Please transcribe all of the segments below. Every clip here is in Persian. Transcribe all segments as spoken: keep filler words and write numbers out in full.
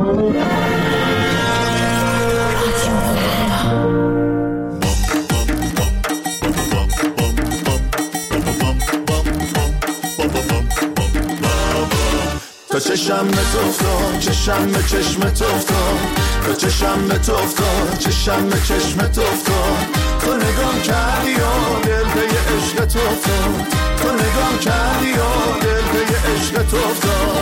تا چشم به تو افتاد چشم به چشم تو افتاد تا چشم به تو افتاد چشم به چشم تو افتاد تو نگام کردی و دل به عشق تو افتاد تو نگام کردی و دل به عشق تو افتاد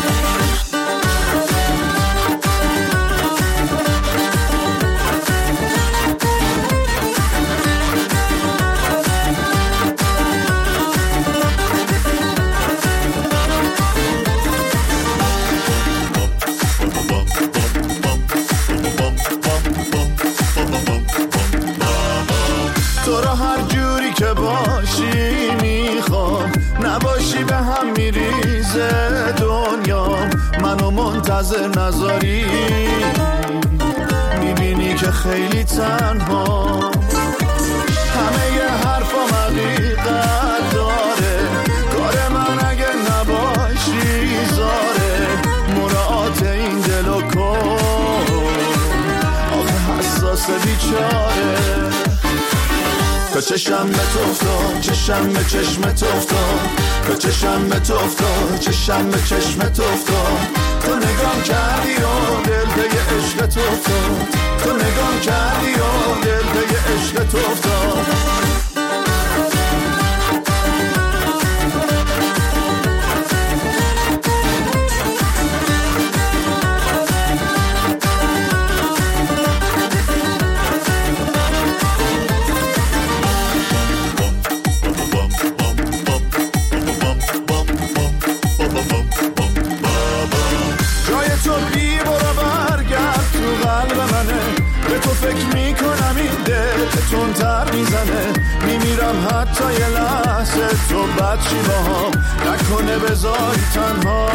تو را هر جوری که باشی میخوام نباشی به هم میریزه دنیا منو منتظر نذاری میبینی که خیلی تنها همه ی حرفام حقیقت داره کار من اگه نباشی زاره مراعات این دل و کن آخه حساس بیچاره تا چشم به تو افتاد چشم به چشم تو افتاد تا چشم به تو افتاد چشم به چشم تو افتاد تو نگام کردی و دل به عشق تو افتاد تو نگام کردی و دل به عشق تو افتاد تر میزنه میمیرم حتی یه لحظه تو بد چی باهام نکنه بذاری تنها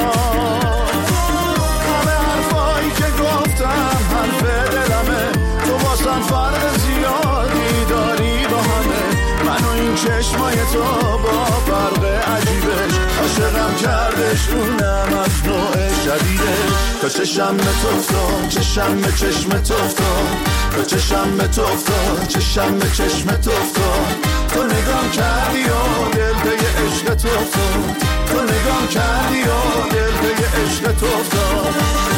همه حرفایی که گفتم حرف دلمه تو واسم فرق زیادی داری با همه من و این چشمای تو با فرق عجیبش عاشقم کردش اونم از نوع شدیدش تا چشم به تو افتاد چشم به چشم تو افتاد تا چشم به تو افتاد چشم به چشم تو افتاد تو نگام کردی و دل به عشق تو افتاد تو نگام کردی و دل به عشق تو افتاد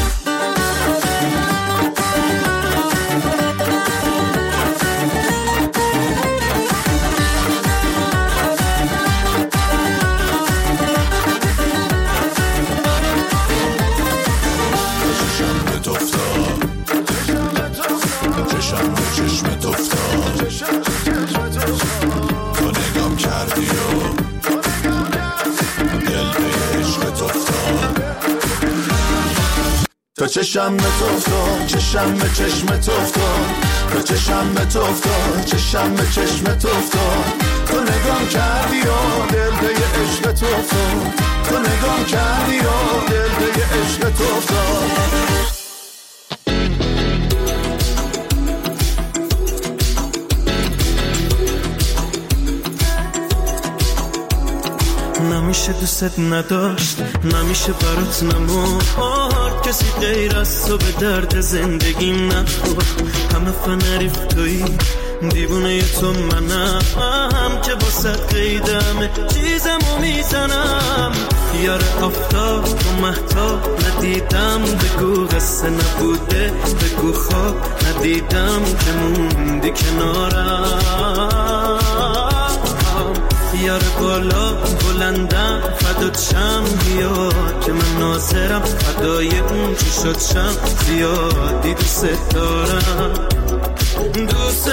تا چشم به تو افتاد چشم به چشم تو افتاد تا چشم به تو افتاد چشم به چشم تو افتاد تو نگام کردی و دل به عشق تو افتاد تو نگام کردی و دل به عشق تو افتاد نمیشه دوست نداشت نمیشه برات نمورد کسی غیر از تو به درد زندگیم نخورد همه فنریف توی دیوونه تو منم که با صد قیدمه چیزمو میزنم یار آفتاب و مهتاب ندیدم بگو قصه نبوده بگو خواب ندیدم که موندی کنارم یار بالا بلندم فدات شم بیا که من ناظرم فدای اون چی شد شم زیادی دوست دارم دوست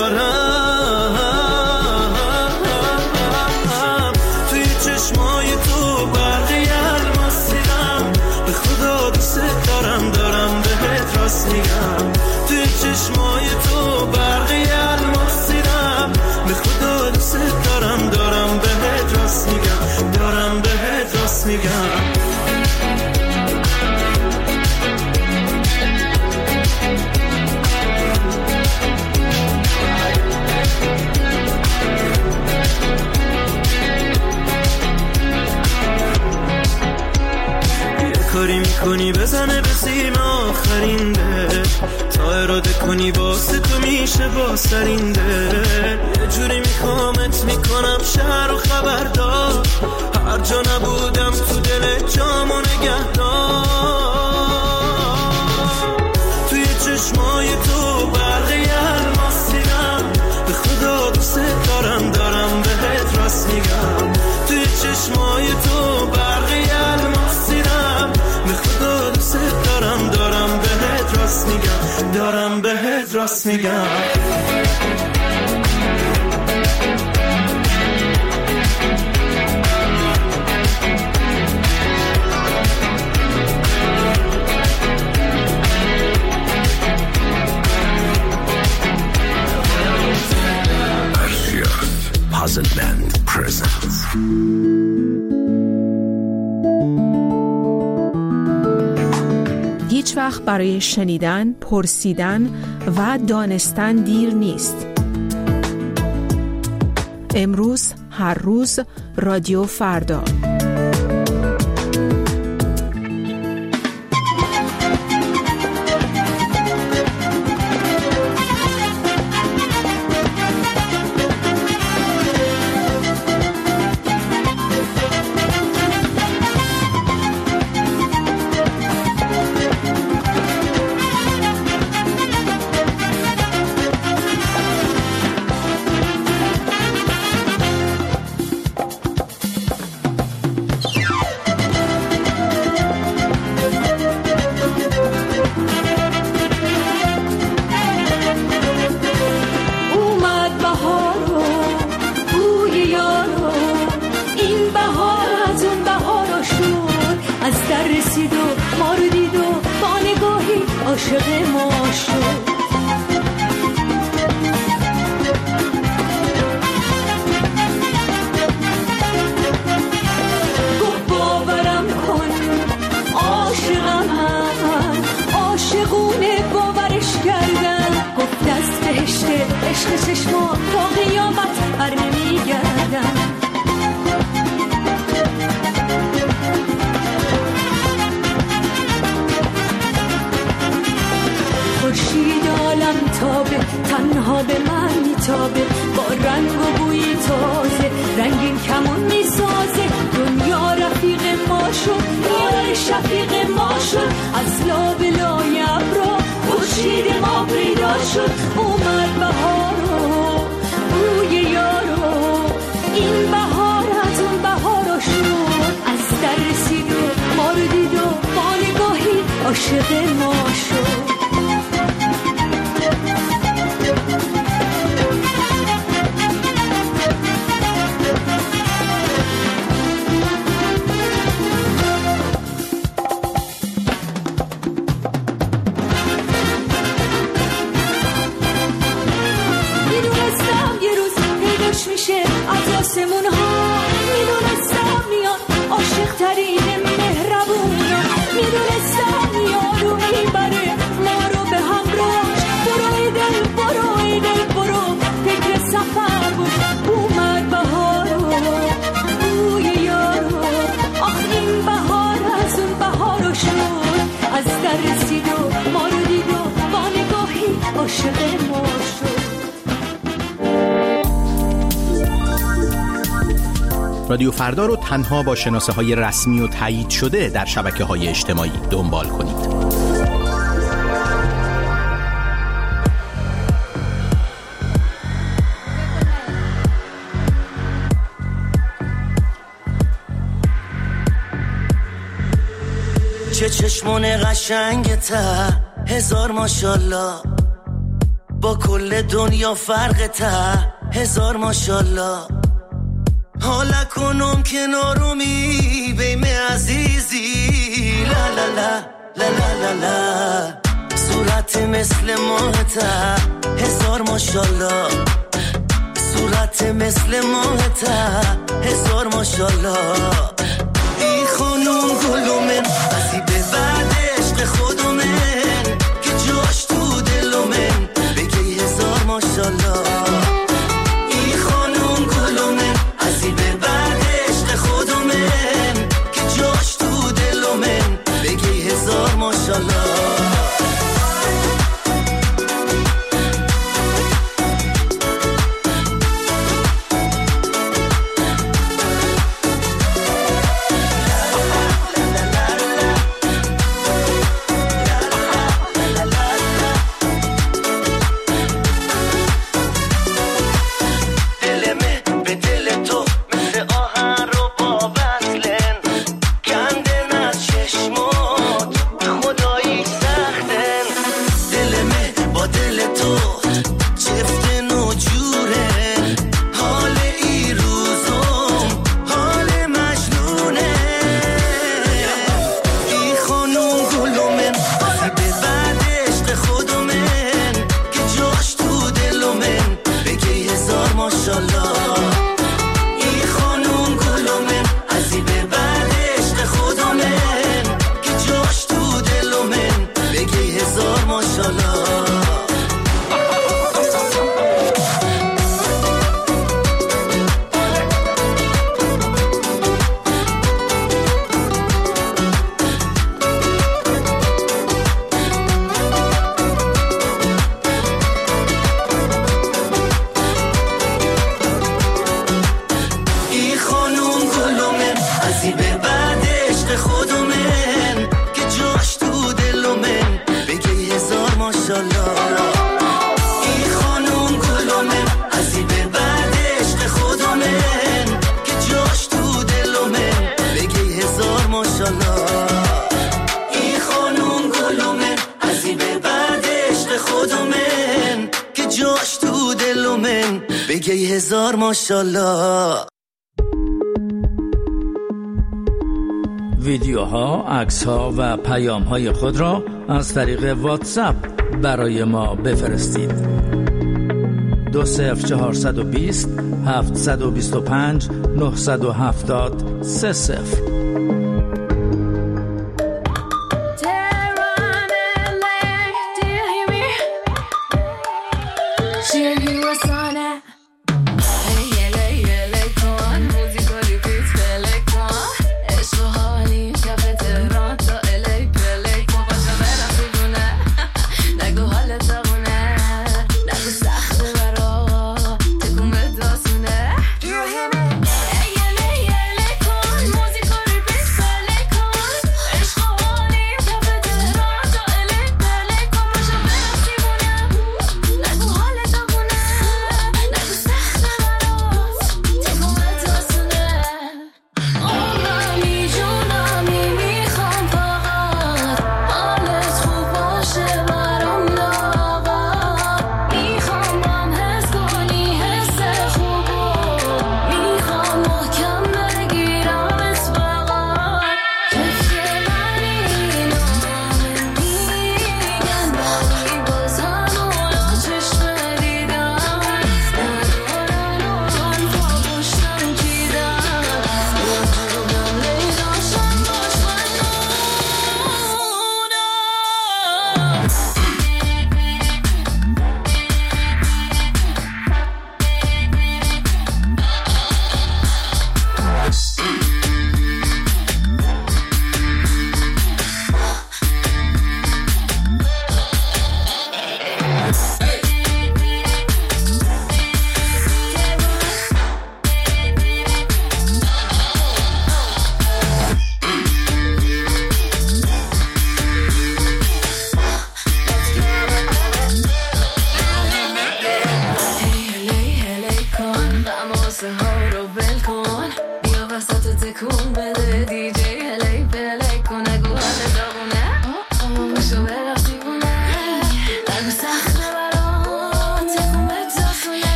دارم توی چشمای تو برقی الماس دیدم به خدا دوست دارم دارم بهت راست میگم توی چشمای تو برقی الماس دیدم به خدا دوست دارم دارم بهت راست میگم دارم بهت راست میگم کنی بزنه به سیم آخرین ده، تا اراده کنی واسه تو میشه با سرینده. یه جوری میخوامت میکنم شهر و خبردار، هر جا نبودم تو دل جامو نگهدار. توی چشمای تو برقی الماس دیدم، به خدا دوست دارم دارم بهت راست میگم. توی چشمای تو برقی الماس دیدم، به خدا دوست دارم دارم بهت راست میگم دارم بهت راست میگم. Puzzle Band presents هیچ وقت برای شنیدن، پرسیدن و دانستن دیر نیست. امروز، هر روز، رادیو فردا. تنها به من میتابه، با رنگ و بوی تازه رنگین کمون میسازه. دنیا رفیق ما شد، یار شفیق ما شد، از لابلای ابرا خورشید ما پیدا شد. اومد بهارو بوی یارو، این بهار از اون بهارو شد. از در رسید و ما رو دید و با نگاهی عاشق ما شد. آسمون ها میدونستم میاد عاشق ترین مهربونا، میدونستم میاد و میبره ما رو به همراهش. برو ای دل برو ای دل برو فکر سفر بود. اومد بهار و بوی یارو، آخ این بهار از اون بهارو شد. از در رسید و ما رو دید و با نگاهی عاشق ما شد. رادیو فردا رو تنها با شناسه های رسمی و تایید شده در شبکه های اجتماعی دنبال کنید. چه چشمون قشنگته، هزار ماشالله، با کل دنیا فرقته، هزار ماشالله. حالا کنم کنارومی بیم عزیزی، لا لا لا لا لا لا لا. صورت مثل ماهته، هزار ماشالله. صورت مثل ماهته، هزار ماشالله. ای خانوم گلومن ازی به بعد عشق خودمن، که جاش تو دلومن بگی هزار ماشالله. ماشاءالله. هزار ماشاءالله. ویدیوها، عکس‌ها و پیام‌های خود را از طریق واتساپ برای ما بفرستید. دو صفر چهارصد و بیست هفتصد و بیست و پنج نهصد و هفتاد سه صفر. Music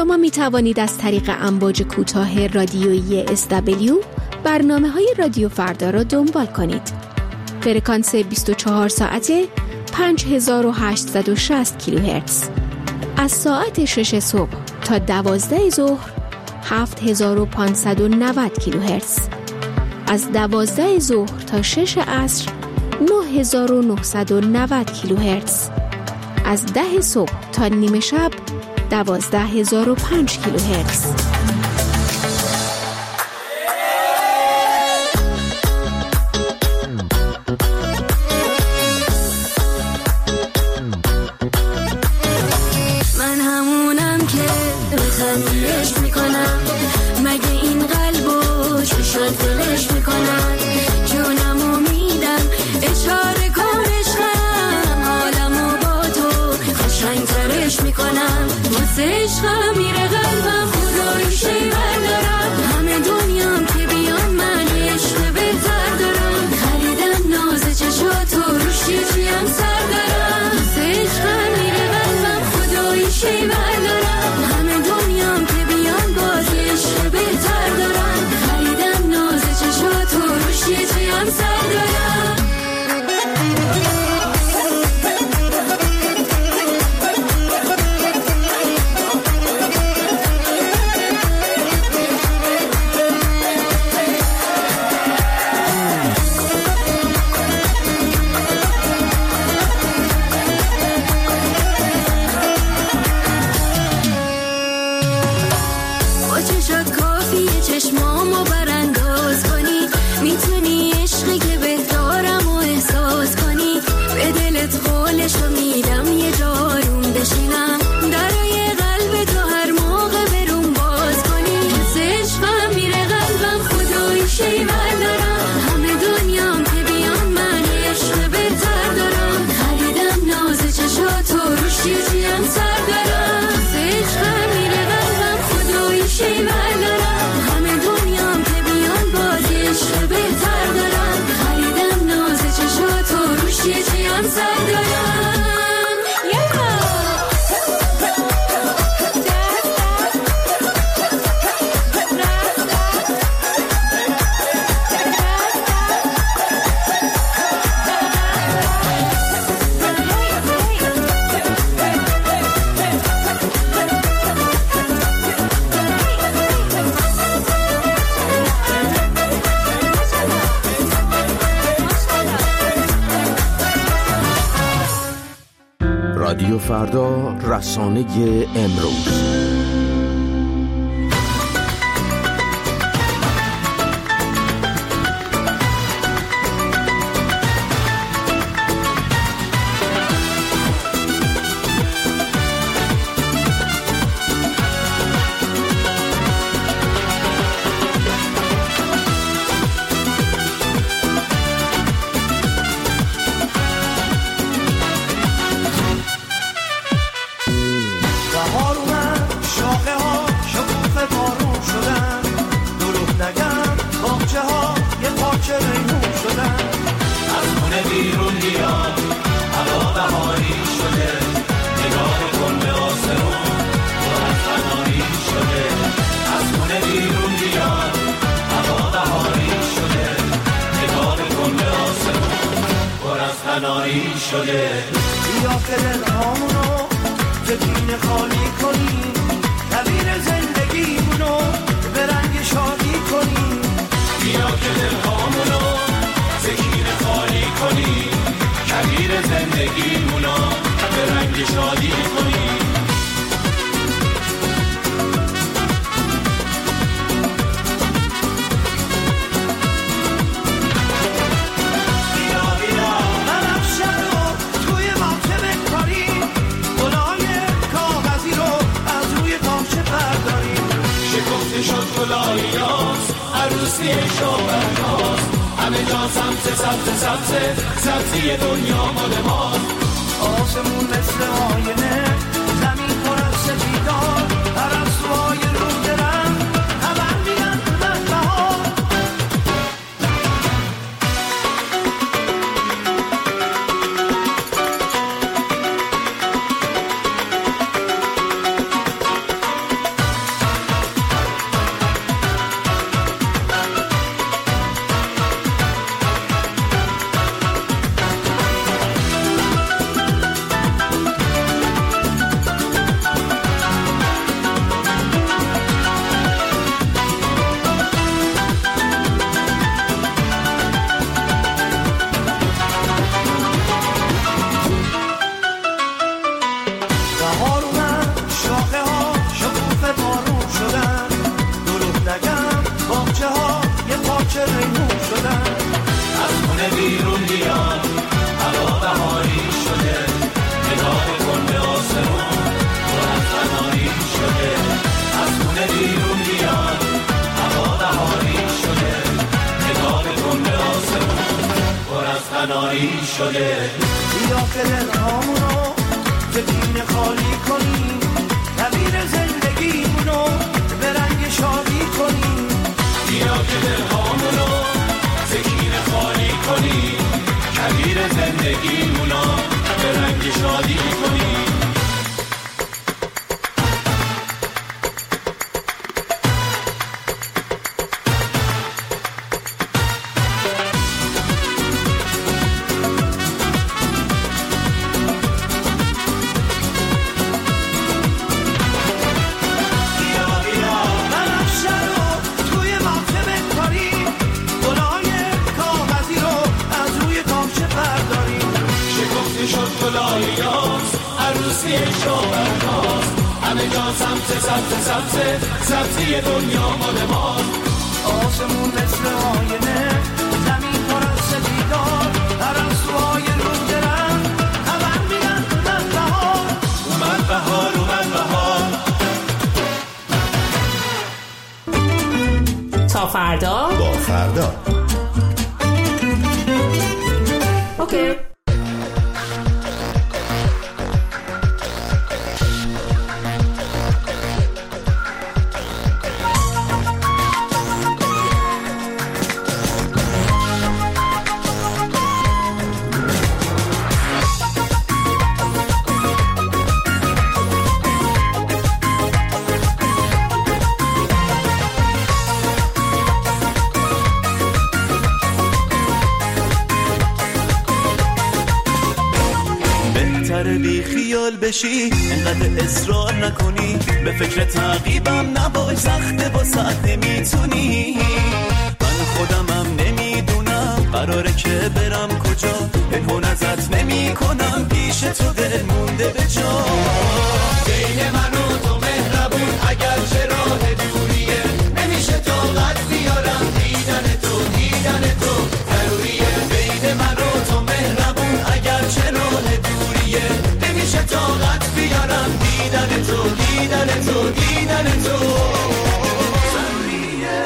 شما می توانید از طریق امواج کوتاه رادیویی اس دبلیو برنامه‌های رادیو فردا را دنبال کنید. فرکانس بیست و چهار ساعته پنج هزار و هشتصد و شصت کیلوهرتز. از ساعت شش صبح تا دوازده ظهر هفت هزار و پانصد و نود کیلوهرتز. از دوازده ظهر تا شش عصر نه هزار و نهصد و نود کیلوهرتز. از ده صبح تا نیمه شب دوازده هزار و پنج کیلوهرتز. من همونم که بخندیش میکنم، مگه این قلبو چشات دلش میکنم، جونمو میدم اشاره کن عشقم، حالمو با تو قشنگ‌ترش میکنم، واسه عشقم میره قلبم خدایی شیور دارم، همه دنیام که بیان من عشق بهتر دارم، خریدم ناز چشاتو روش یه چیم سر دارم، واسه عشقم میره قلبم خدایی شیور دارم، همه دنیام که بیان باز عشق بهتر دارم، خریدم ناز چشاتو روش یه چیم سر دارم. چشمامو برانداز کنی، میتونی عشقی که بهتارم و احساس کنی، به دلت قولشو میدم یه جاروم بشینم، درای قلب تو هر موقع بروم باز کنی، واسه عشقم میره قلبم خدایی شیور دارم، همه دنیام که بیان من عشق بهتر دارم، خریدم ناز چشاتو روش یه چیم سر دارم، واسه عشقم میره قلبم خدایی شیور دارم، همه دنیام که بیان باز عشق بهتر دارم، خریدم ناز چشاتو روش یه چیم سر دارم. رادیو فردا، رسانه امروز. شده بیا که دلهامونو تکین خالی کنیم، کویر زندگیمونو به رنگ شادی کنیم، بیا که دلهامونو تکین خالی کنیم، کویر زندگیمونو به رنگ شادی کنیم. عروسی شوهرناز همه جا سمت سمت سمت سمتی دنیا مال ماست، آسمون مثل آینه زمین پر از سپیدار، پرستوهای رو درم خبر میدن من بهار. تنهایی شده. بیا که دلهامونو زمین خالی کنیم، نویر زندگیمونو به رنگ شادی کنیم. بیا که دلهامونو زمین خالی کنیم، کویر زندگیمونو به رنگ شادی کنیم. سبز سبز سبز سبزی دنیا مال ماست. آسمون مثل آینه، زمین پر از سپیدار، پرستوهای رو درن خبر میدن اومد بهار، اومد بهار، اومد بهار. تا فردا با فردا. اوکی. بی خیال بشی، انقدر اصرار نکنی، به فکر تعقیبم نباش، سخته واسه نمیتونی. من خودمم نمیدونم قراره که برم کجا، پنهون ازت نمی کنم، پیش تو دل مونده به جا. بین من و تو مهربون اگر چه راه دوریه، نمیشه طاقت بیارم دیدن تو، دیدن تو ضروریه. بین من و تو مهربون اگر چه راه دوریه، نمیشه طاقت بیارم دیدن تو، دیدن تو، دیدن تو ضروریه.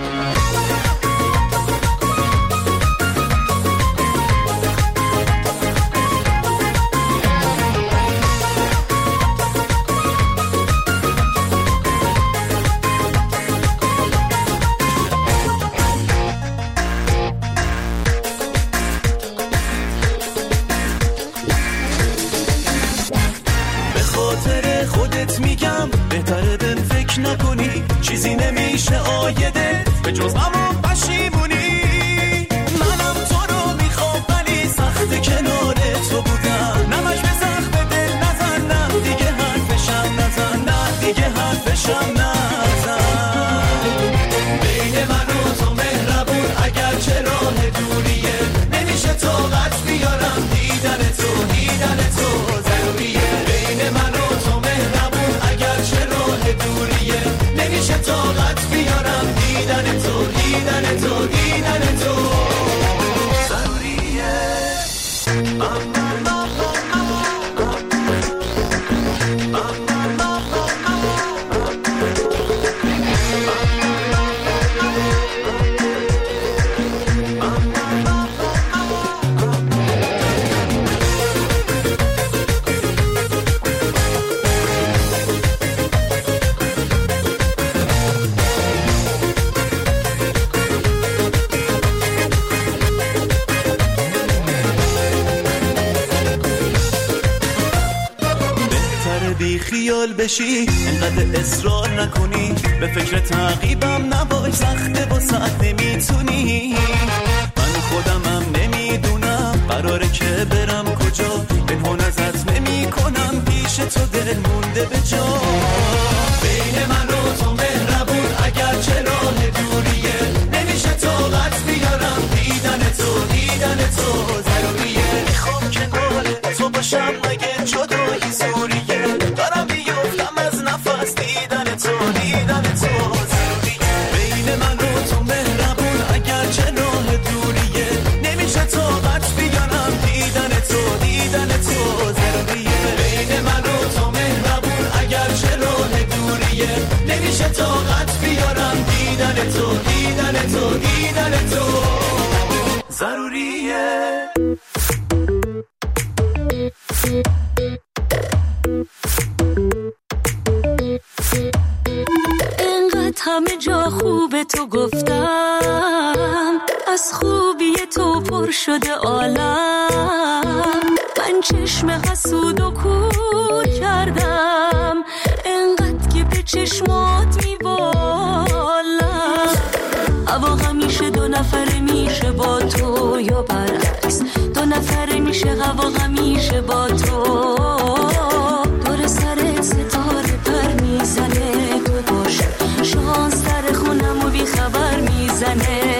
بهتره بهم فکر نکنی، چیزی نمیشه آیده به جز اما پشیمونی. منم تو رو میخوام ولی سخت کنار تو بودم، نمش به سخت دل نزن، نه دیگه حرفشم نزن، نه دیگه حرفشم نزن. بین من و تو مهربون اگر چه راه دوریه، نمیشه طاقت بیارم دیدن تو، دیدن تو ضروریه. بین من و تو مهربون اگر چه راه دوریه، نمیشه طاقت بیارم دیدن تو، دیدن تو، دیدن تو ضروریه. بی خیال بشی، انقدر اصرار نکنی، به فکر تعقیبم نباش، سخته واسه نمیتونی. من خودمم نمیدونم قراره که برم کجا، پنهون ازت نمی کنم، پیش تو دل مونده به جا. بین من و تو مهربون اگر چه راه دوریه، نمیشه طاقت بیارم دیدن تو، دیدن تو ضروریه. میخوام کنار تو باشم مگه جدایی زوریه، دارم بیفتم از نفس دیدن تو، دیدن تو ضروریه. بین من و تو مهربون اگر چه راه دوریه، نمیشه طاقت بیارم دیدن تو، دیدن تو ضروریه. بین من و تو مهربون اگر چه راه دوریه، نمیشه همه جا خوب تو گفتم، از خوبی تو پر شده عالم. من چشم حسود و کور کردم، انقدر که به چشمات میبالم. هوا همیشه دو نفره میشه با تو یا برعکس، دو نفره میشه هوا همیشه با تو. دور سرت ستاره پر میزنه، تو باش شانس در خونم و بی خبر میزنه.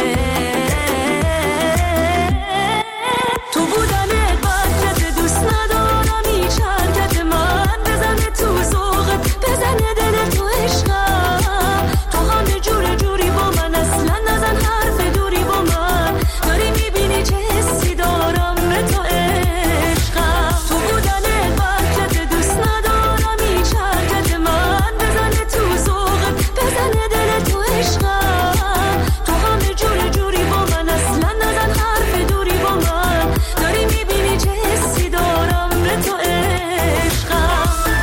تو بودنت برکت دوست ندارم، هیچ حرکت من بزنه تو ذوقت، بزنه دل تو عشقم. تو همه جور جوری با من، اصلا نزن حرف دوری با من. داری میبینی چه حسی دارم به تو عشقم. تو بودنت برکت دوست ندارم، هیچ حرکت من بزنه تو ذوقت، بزنه دل تو عشقم. تو همه جور جوری با من، اصلا نزن حرف دوری با من. داری میبینی چه حسی دارم به تو عشقم.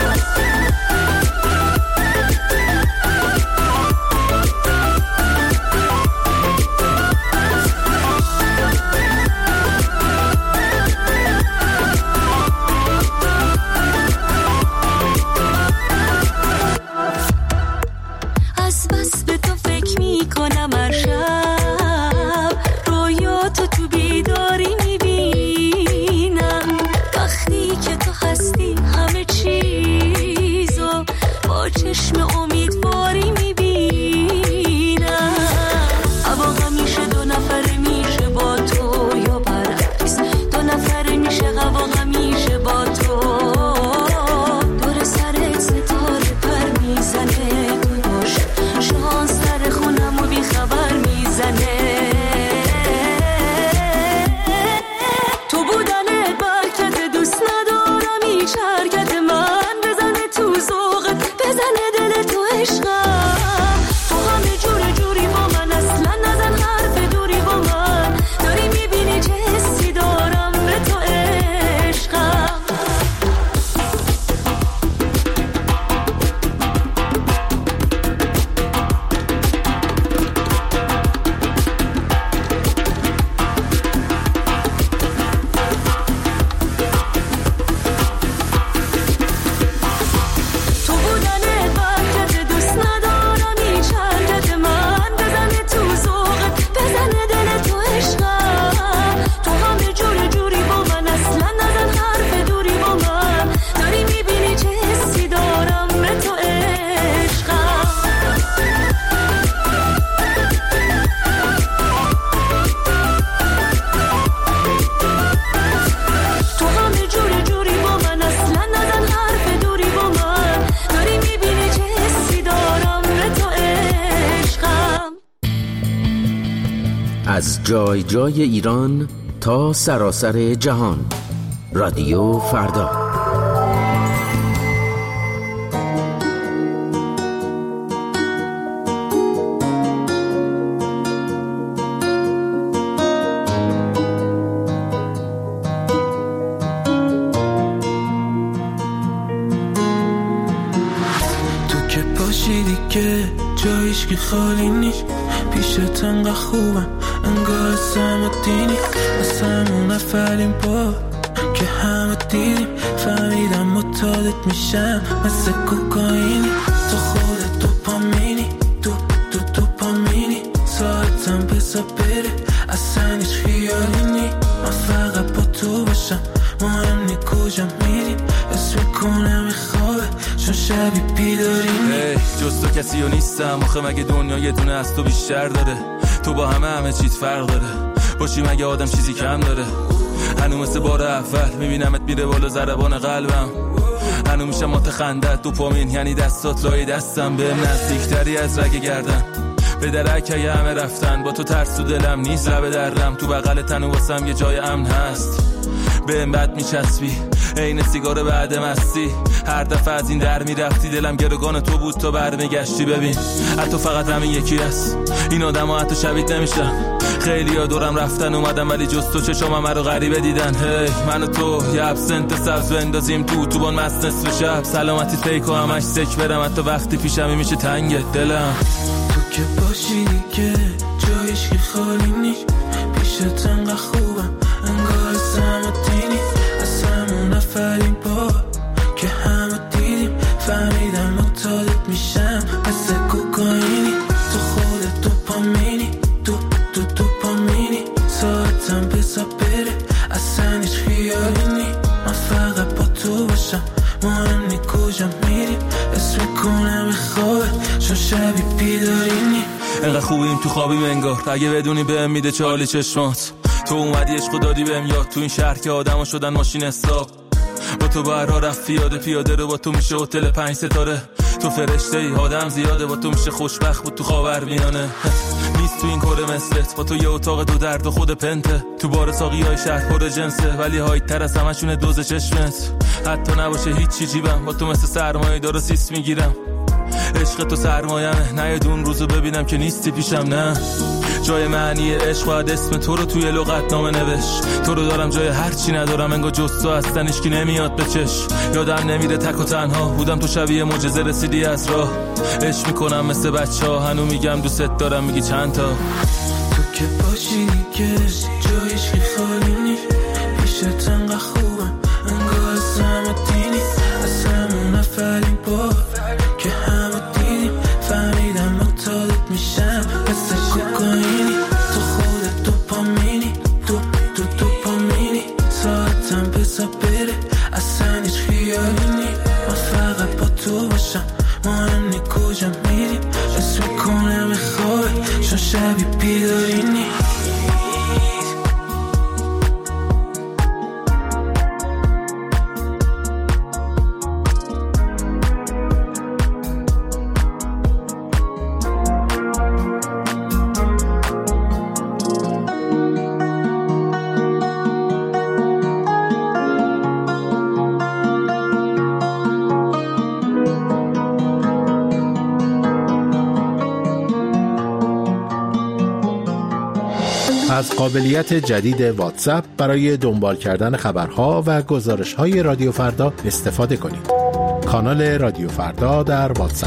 از بس به تو فکر میکنم هر شب، رویاتو تو بیداری میبینم. وقتی که تو هستی همه چیزو با چشم امیدواری میبینم. هوا همیشه دو نفره میشه با تو یا برعکس، دو نفره میشه هوا همیشه با تو. دور سرت ستاره پر میزنه، تو باش شانس در خونم و بی خبر میزنه. تو بودنت برکت دوست ندارم، هیچ حرکت من بزنه تو ذوقت، بزنه دل تو عشقم. تو همه جور جوری با من، اصلا نزن حرف دوری با من. داری میبینی چه حسی دارم به تو عشقم. تو بودنت برکت دوست ندارم، هیچ حرکت من بزنه تو ذوقت، بزنه دل تو عشقم. تو همه جور جوری با من، اصلا نزن حرف دوری با من. داری میبینی چه حسی دارم به تو عشقم. تو همه جور جوری با من، اصلا نزن حرف دوری با من. داری میبینی چه حسی دارم به تو عشقم. از جای جای ایران تا سراسر جهان، رادیو فردا. تو که پاشیدی که جایش که خالی نیست، پیشت انقدر خوبم انگار سم و دینی. از همون اولین بار که همه دیدیم فهمیدم متعادت میشم مثل کوکائینی. تو خودت دوپامینی، دو دو دوپامینی. ساعتم بزا بره، اصلا هیچ خیالی نی. من فقط با تو باشم، مهم نی کجا میریم. اسم میکنم خوابه چون شبی بیداری نی. hey, جز تو کسی رو نیستم، آخه مگه دنیا یه دونه از تو بیشتر داره؟ تو با همه همه چیز فرق داره، باشی مگه آدم چیزی کم داره؟ هنو مثل بار اول میبینمت میره بالا ضربان قلبم. هنو میشم متخندت دوپامین، یعنی دستات لای دستم بهم نزدیکتری از رگ گردن. به درک اگه همه رفتن، با تو ترس تو دلم نیست لب دردم. تو بغل تنو واسم یه جای امن هست، بهم بد میچسبی عین سیگار بعد مستی. هر دفعه از این در میرفتی دلم گروگان تو بود، تو برمیگشتی. ببین حتی فقط همین یکی هست، این آدم ها حتی شبیه نمیشم. خیلی ها دورم رفتن اومدم ولی جز تو چشم همه رو غریبه دیدن. هی من و تو یه ابسنت سبز بندازیم تو تو بان مست نصف شب. سلامتی فیک و همش سک برم، حتی وقتی پیشمی میشه تنگ دلم. تو که باشی دیگه جایش که خالی نی، پیشت انقدر خوبم انگار سم و دینی، از همون نفرین بار که همه دیدیم فهمیدم مقتادت میشم مثل کوکائینی، تو خودت دوپامینی دو دو دوپامینی، ساعتم بزا بره اصلا هیچ خیالی نی، من فقط با تو باشم مهم نی کجا میریم، اسم کنم خوابه چون شبی بیدارینی. انقدر خوبیم تو خوابیم انگار، اگه بدونی بهم میده چالی چشمات، تو اومدی عشق دادی بهم یاد، تو این شهر که آدمو شدن ماشین حساب، با تو برا رفت پیاده پیاده رو، با تو میشه هتل پنج ستاره، تو فرشته ای آدم زیاده، با تو میشه خوشبخت بود تو خاورمیانه، نیست تو این کره مثلت، با تو یه اتاق دو درد و خود پنته، تو بار ساقی های شهر پر جنسه ولی هایت تر از همشونه دوز چشمت، حتی نباشه هیچی جیبم با تو مثل سرمایه دارو سیس میگیرم، عشق تو سرمایمه نه اون روزو ببینم که نیستی پیشم، نه جای معنی عشق باید اسم تو رو توی لغت نامه نوش، تو رو دارم جای هرچی ندارم انگار جز تو هستن هیچکی نمیاد به چش، یادم نمیره تک و تنها بودم تو شبیه معجزه رسیدی از راه، عشق میکنم مثل بچه ها هنو میگم دوست دارم میگی چند تا، تو که باشی دیگه جایش که خالی نی، پیشت انقدر خوبم انگار سم و دینی، از همون نفرین بار که همه دیدیم فهمیدم مقتادت میشم مثل کوکائینی، تو خودت دوپامینی دو دو دوپامینی، ساعتم بزا بره اصلا هیچ خیالی نی، من فقط با تو باشم مهم نی کجا میریم، اسم کنم خوابه چون شبی بیدارینی. از قابلیت جدید واتساپ برای دنبال کردن خبرها و گزارش‌های رادیو فردا استفاده کنید. کانال رادیو فردا در واتساپ.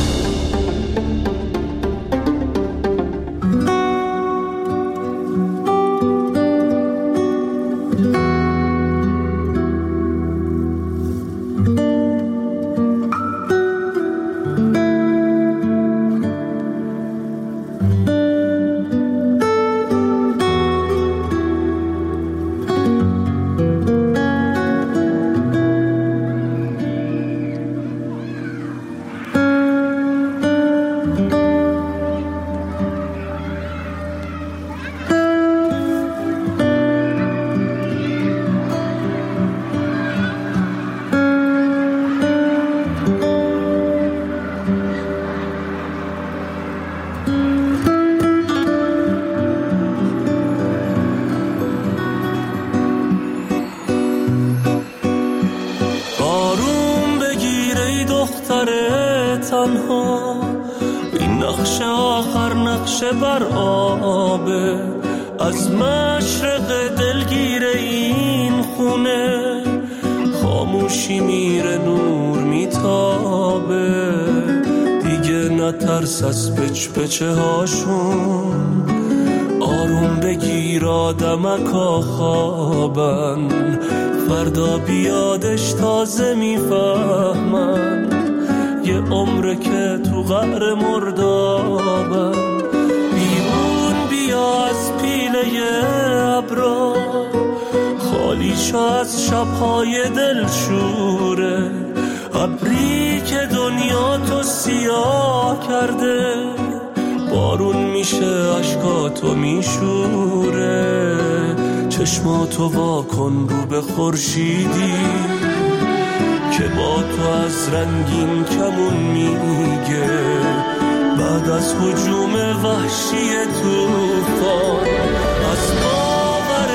تنها این نقش آخر نقش بر آبه، از مشرق دلگیر این خونه خاموشی میره نور میتابه، دیگه نترس از پچ پچه هاشون، آروم بگیر آدمکا خوابن، فردا بیادش تازه میفهمن، یه عمره که تو قعر مردابن، بیرون بیا از پیله ابرا، خالی شو از شبهای دلشوره، ابری که دنیا تو سیاه کرده، بارون میشه عشقاتو میشوره، چشماتو واکن رو به خورشیدی که با تو از رنگین کمون میگه، بعد از هجوم وحشی طوفان از باور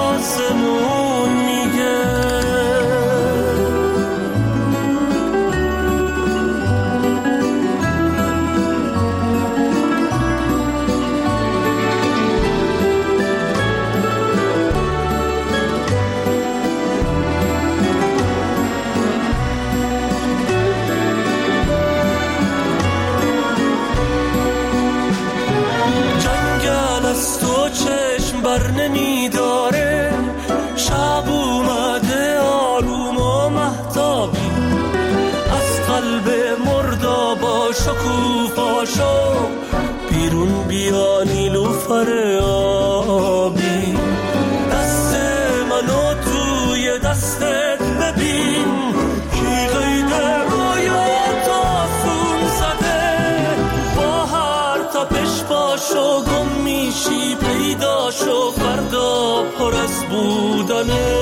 آسمون میگه. بر نمیداره، شب اومده آروم و مهتابی، از قلب مردا با شکوفاشو بیرون بیا نیلوفر آبی. دست منو توی دستت ببین، کی قید رویات آسون زده، با هر تپش باشو گم میشی، پیداشو فردا پر از بودنه.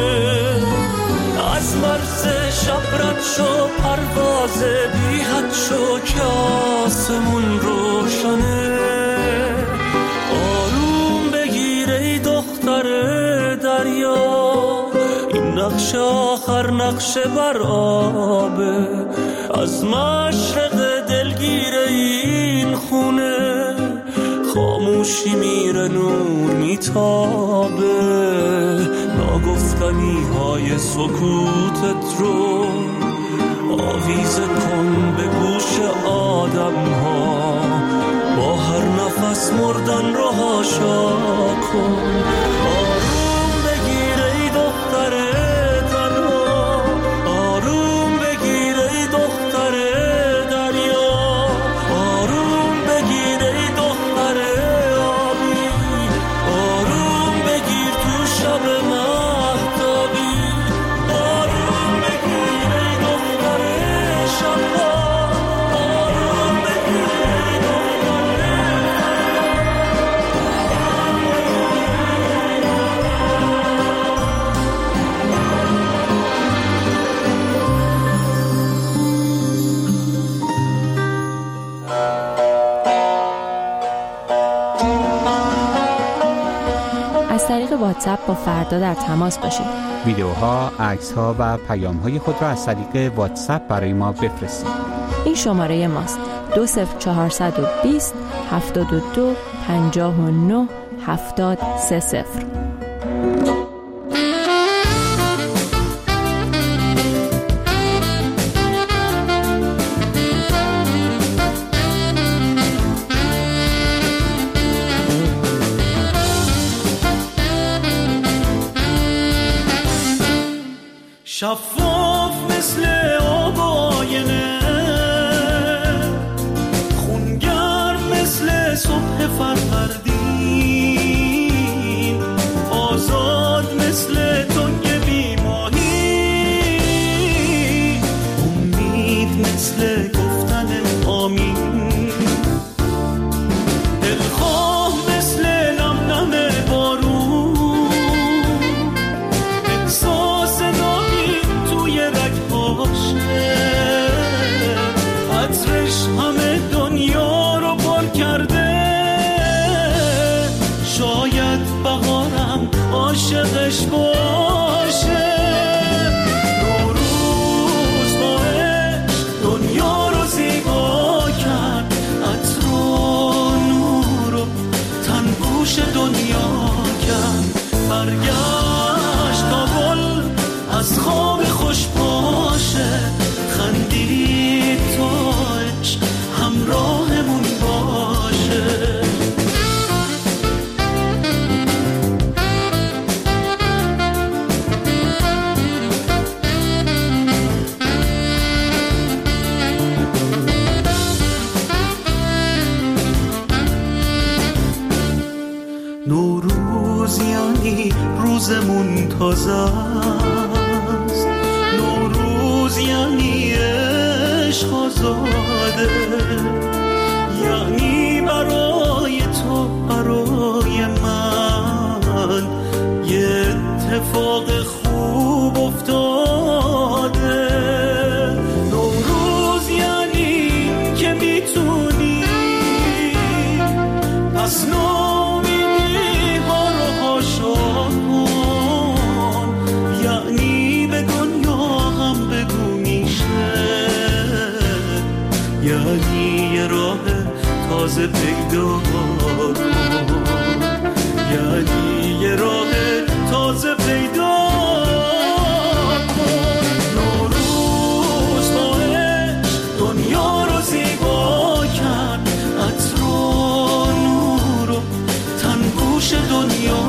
از مرز شب رد شو، پرواز بی حد شو که آسمون روشنه. آروم بگیر ای دختر دریا، این نقش آخر نقش بر آبه، از مشرق دلگیر این خونه خاموشی میره نور میتابه. ناگفتنی های سکوتت رو آویزه کن به گوش آدم ها، با هر نفس مردن رو هاشا کن. آروم بگیر ای دختر تنها، آروم بگیر ای دختر دریا، آروم بگیر ای دختر آبی، آروم بگیر تو شب مهتابی، آروم بگیر ای دختر شبا، آروم بگیر ای دختر. از طریق واتساپ با فردا در تماس باشید. ویدیوها، عکس‌ها و پیام‌های خود را از طریق واتساپ برای ما بفرستید. این شماره ماست: دو صفر چهارصد و بیست هفتاد و دو پنجاه و نه هفتاد سه صفر. شفاف مثل آب آینه، خونگرم مثل صبح فروردین، آزاد مثل تنگ بیماهی، امید مثل گفتن آمین، دلخواه مثل نم نم بارون، احساس عطرش همه دنیا رو پر کرده، شاید بهارم عاشقش باشه. نوروز با عشق دنیا رو زیبا کرد، عطر و نور و تنبوش دنیا کرد. برگشت تا گل از خواب خوش باشه، خندید تا عشق همراهمون باشه. نوروز یعنی روزمون تازه است، نوروز یعنی عشق آزاده، یعنی برای تو برای من یه اتفاق خوب افتاده. نوروز یعنی که میتونی پس ناامیدی ها رو هاشا کن، یعنی به دنیا هم بگو میشه، یعنی یه راه تازه پیدا کن، یعنی یه راه تازه پیدا کن. نوروز با عشق دنیا رو زیبا کرد، عطر و نور و تنبوش دنیا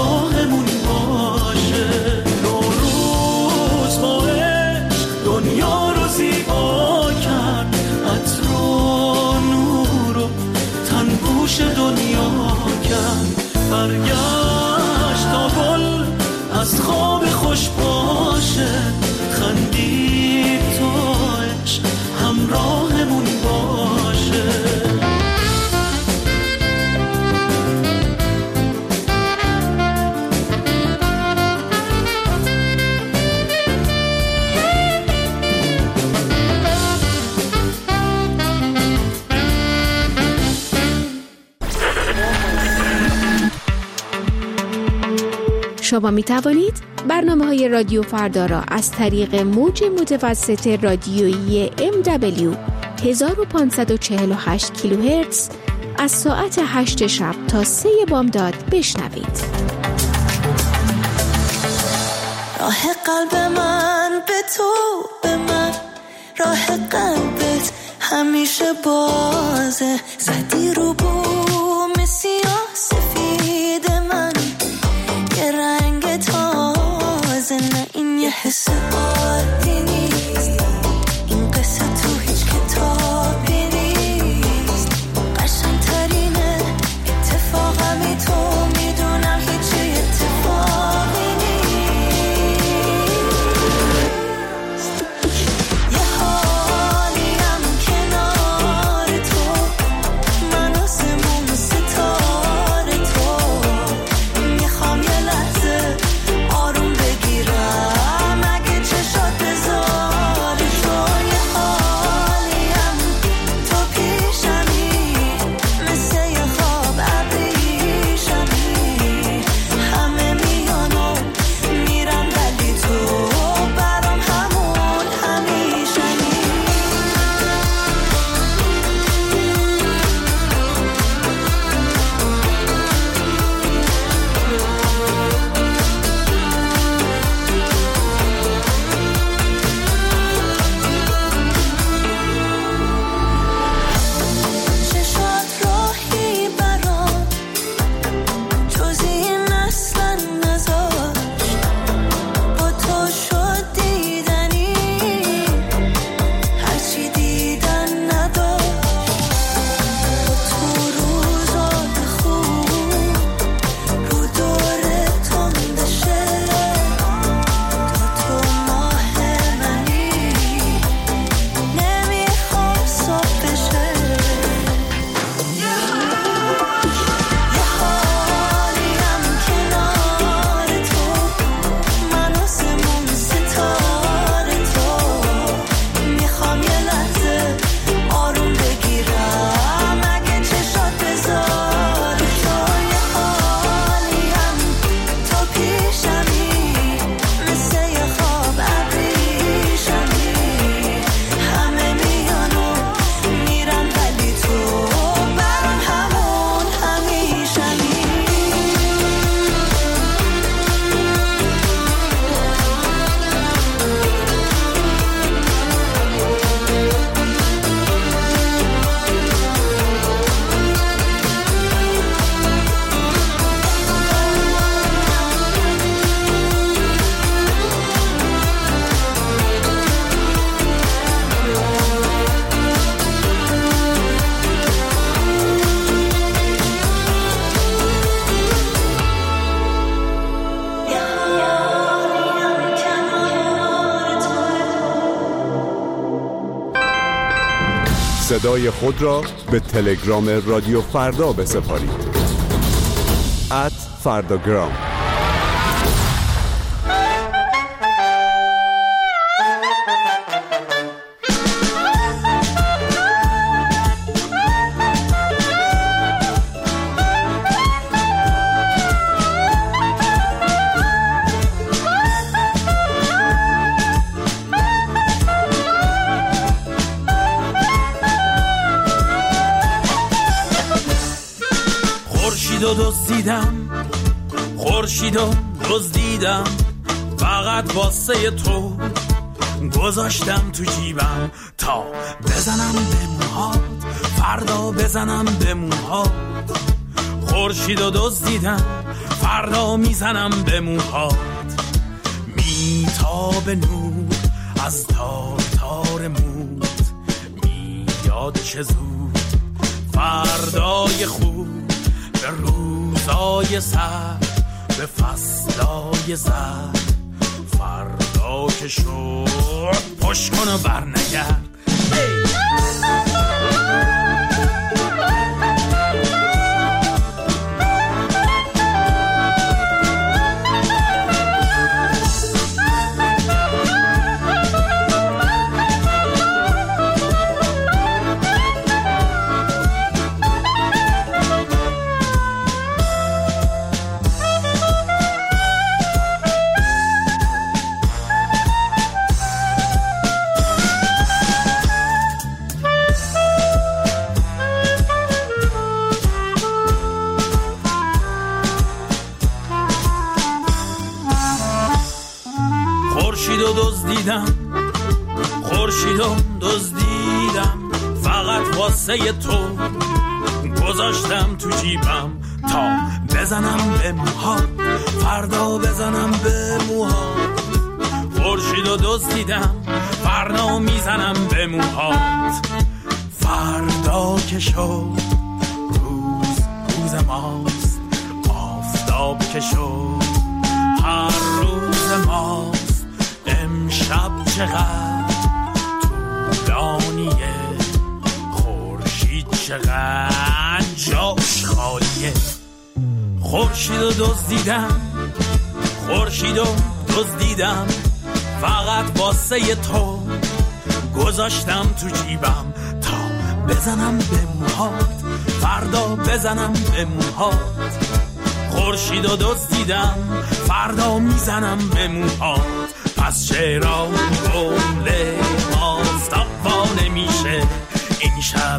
همراهمون باشه. نوروز با عشق دنیا رو زیبا کرد، عطر و نور و تنبوش دنیا کرد. برگشت تا گل از خواب خوش باشه، خندید تا عشق همراهمون باشه. شما می توانید برنامه های رادیو فردا را از طریق موج متوسط رادیویی ام دبلیو هزار و پانصد و چهل و هشت کیلوهرتز از ساعت هشت شب تا سه بامداد بشنوید. راه قلب من به تو، به من راه قلبت همیشه بازه. زدی رو بوم سیاه سفید من یه رنگ تازه. نه این یه حس عادی نیست، این قصه تو هیچ کتابی نیست. قشنگ‌ترینه اتفاقمی تو، میدونم هیچ اتفاقی نیست. یه حالیم کنار تو، من آسمون ستاره تو. میخوام یه لحظه آروم بگیرم، اگه چشات بذاری تو. یه حالیم تو پیشمی، مثل یه خواب ابریشمی. همه میان و میرن ولی تو برام همون همیشنی. چشات راهی برام جز این اصلا نذاشت، با تو شد دیدنی هرچی دیدن نداشت. با تو روزات خوب رو دوره تندشه، تا تو ماه منی نمیخوام صبح بشه. یه حالیم کنار تو، من آسمون ستاره تو. میخوام یه لحظه آروم بگیرم، اگه چشات بذاری تو. یه حالیم تو پیشمی، مثل یه خواب ابریشمی. همه میان و میرن ولی تو برام همون همیشنی. صدای خود را به تلگرام رادیو فردا بسپارید. ات فرداگرام. خورشیدو دزدیدم، خورشیدو دزدیدم، فقط واسه تو گذاشتم تو جیبم تا بزنم به موهات، فردا بزنم به موهات. خورشیدو دزدیدم، فردا میزنم به موهات، میتاب نور از تار تار موت، میاد چه زود فردای خوب، به روزای سر، به فصلای زر، فردا که شد پشت کن و برنگرد. خورشیدو دزدیدم، خورشیدو دزدیدم، فقط واسه تو گذاشتم تو جیبم تا بزنم به موهات، فردا بزنم به موهات. خورشیدو دزدیدم، فردا میزنم به موهات، فردا که شد روز روز ماست، آفتاب که شد هر روز ماست. امشب چقدر طولانیه، خورشید چقدر جاش خالیه. خورشیدو دزدیدم، خورشیدو دزدیدم، فقط واسه تو گذاشتم تو جیبم تا بزنم به موهات، فردا بزنم به موهات. خورشیدو دزدیدم، فردا میزنم به موهات. پس چرا گله آفتاب وا نمیشه، این شب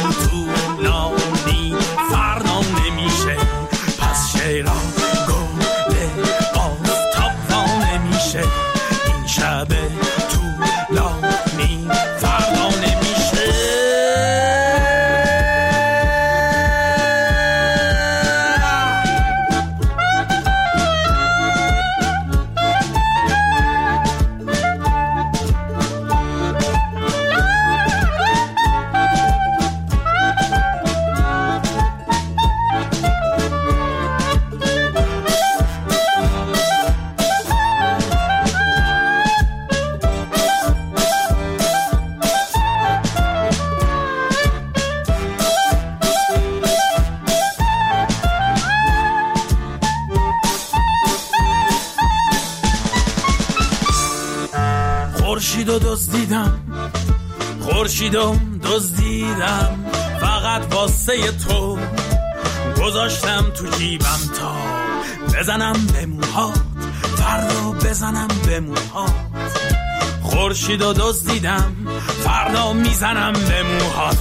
طولانی فردا نمیشه. پس چرا گله آفتاب وا نمیشه، این شب طولانی فردا نمیشه. خورشیدو دزدیدم، خورشیدو دزدیدم، فقط واسه تو گذاشتم تو جیبم تا بزنم به موهات، فردا بزنم به موهات. خورشیدو دزدیدم، فردا میزنم به موهات.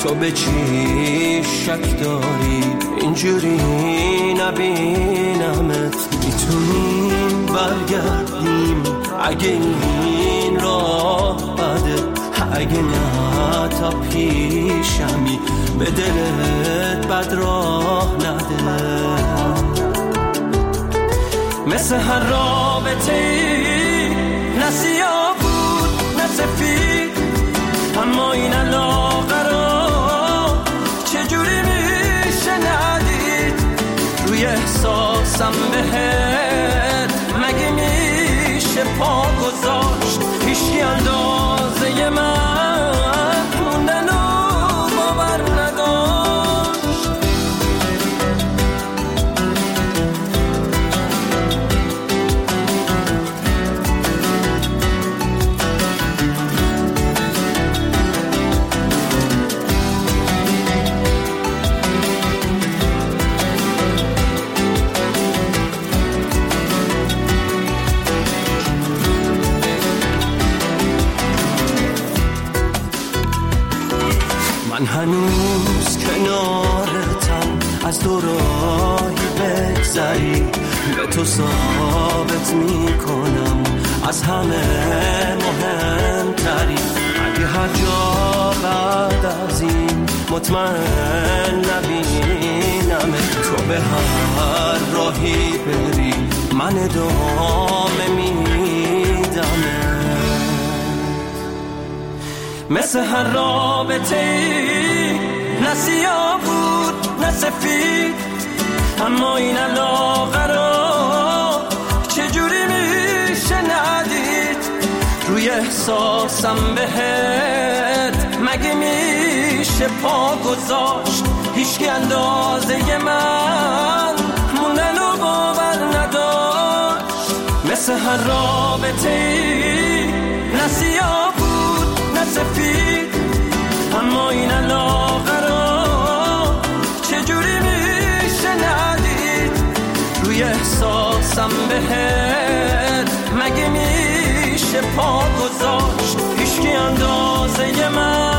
تو به چی شک داری اینجوری نبینمت میتونیم برگردیم اگه این راه بده اگه نه تا پیشمی به دلت بد راه نده مثل هر رابطه ای نه سیاه بود نه سفید اما این علاقه را چجوری میشه ندید روی احساسم بهت مگه میشه پا گذاشت هیچی اندازه من موندن و باور نداشت من هنوز کنارتم از دو راهی بگذری به تو ثابت میکنم از همه مهمتری اگه هر جا بعد از این مطمئن نبینم تو به هر راهی بری من ادامه میدم مثل هر رابطه ای نه سیاه بود نه سفید اما این علاقه را چجوری میشه ندید روی احساسم بهت مگه میشه پا گذاشت هیچکی اندازه من موندن و باور نداشت مثل هر رابطه ای نه سیاه سفید اما این علاقه را چجوری میشه ندید روی احساسم بهت مگه میشه پا گذاشت هیچکی اندازه من